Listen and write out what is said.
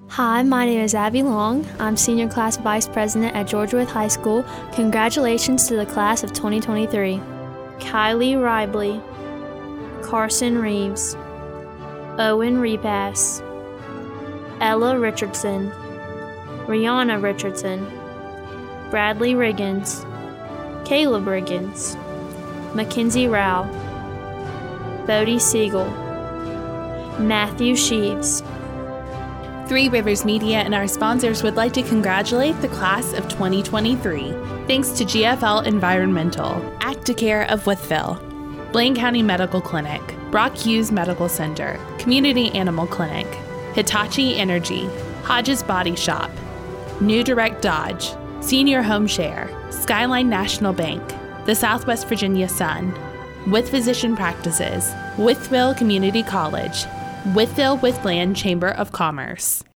Hi, my name is Abby Long. I'm Senior Class Vice President at Georgia Wythe High School. Congratulations to the class of 2023. Kylie Ribley, Carson Reeves, Owen Repass, Ella Richardson, Rihanna Richardson, Bradley Riggins, Caleb Riggins, Mackenzie Rao, Bodie Siegel, Matthew Sheaves. Three Rivers Media and our sponsors would like to congratulate the class of 2023. Thanks to GFL Environmental, Acticare of Wytheville, Blaine County Medical Clinic, Brock Hughes Medical Center, Community Animal Clinic, Hitachi Energy, Hodges Body Shop, New Direct Dodge, Senior Home Share, Skyline National Bank, the Southwest Virginia Sun, With Physician Practices, Wytheville Community College, Wytheville Wythland Chamber of Commerce.